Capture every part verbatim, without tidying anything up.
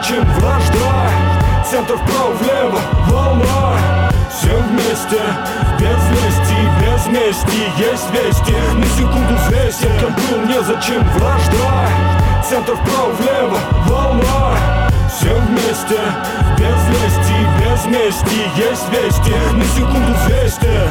незачем вражда. Центр вправо-влево, волна. Все вместе, без лести, без мести. Есть вести, на секунду взвесьте. Кем был, незачем вражда. Центр вправо-влево, волна. Все вместе, без лести, без мести. Есть вести, на секунду взвесьте.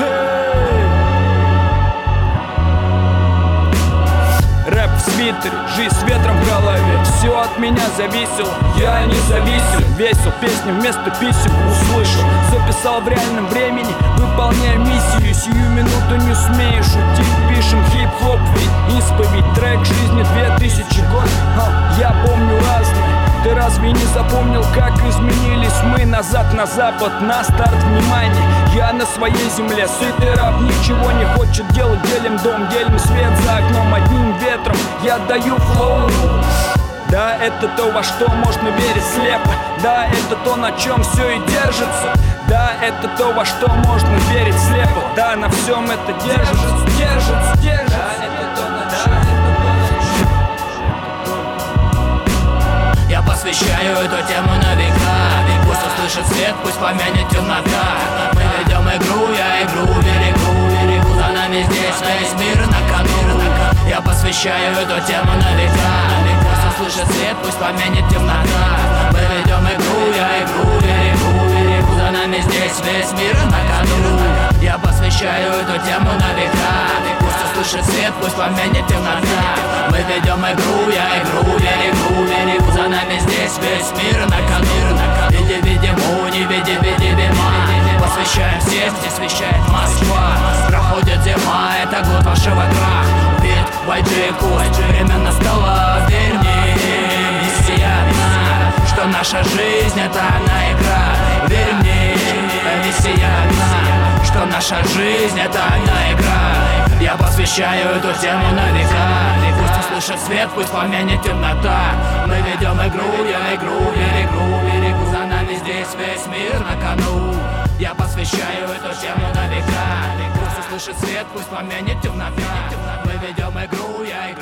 Рэп в свитере, жизнь с ветром в голове. Все от меня зависело, я независим. Весел песни вместо писем услышал. Записал в реальном времени, выполняя миссию. Сию минуту не смею шутить. Пишем хип-хоп, ведь исповедь. Трек жизни две тысячи год. Я помню разное. Ты разве не запомнил, как изменились мы? Назад на запад, на старт, внимание. Я на своей земле, сытый раб ничего не хочет делать. Делим дом, делим свет за окном одним ветром. Я даю флоу. Да, это то, во что можно верить слепо. Да, это то, на чем все и держится. Да, это то, во что можно верить слепо. Да, на всем это держится, держится, держится. Да, это то, на чем Я посвящаю эту тему на века. Пусть услышит свет, пусть помянет темнота. Мы ведем игру, я игру берегу, берегу. За нами здесь весь мир на кону. Я посвящаю эту тему на века. Пусть услышит свет, пусть помянет темнота. Мы ведем игру, я игру берегу, берегу. За нами здесь весь мир на кону. Я посвящаю эту тему на века. Пусть услышит свет, пусть помянет темнота. Мы ведем игру, я игру берегу, берегу. За нами здесь весь мир на кону. Види, видиму, не види, видимо. Посвящаем всех, здесь вещает Москва. Проходит зима, это год вашего краха. Ведь Вайджику, время настало. Верь мне, миссия одна, что наша жизнь это одна игра. Верь мне, миссия одна, что наша жизнь это одна игра. Я посвящаю эту тему на века. Пусть услышит свет, пусть помянет темнота. Мы ведем игру, я игру берегу, берегу. За нами здесь весь мир на кону. Я посвящаю эту тему на века. Пусть услышит свет, пусть помянет темнота. Мы ведем игру, я игру